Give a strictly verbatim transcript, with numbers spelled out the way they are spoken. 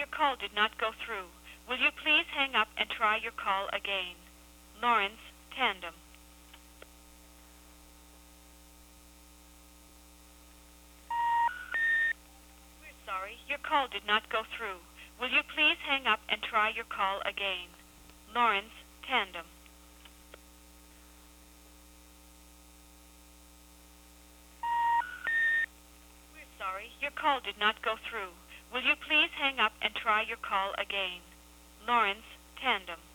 your call did not go through. Will you please hang up and try your call again? Lawrence, Tandem. We're sorry, your call did not go through. Will you please hang up and try your call again? Lawrence, Tandem. We're sorry, your call did not go through. Will you please hang up and try your call again? Lawrence, Tandem.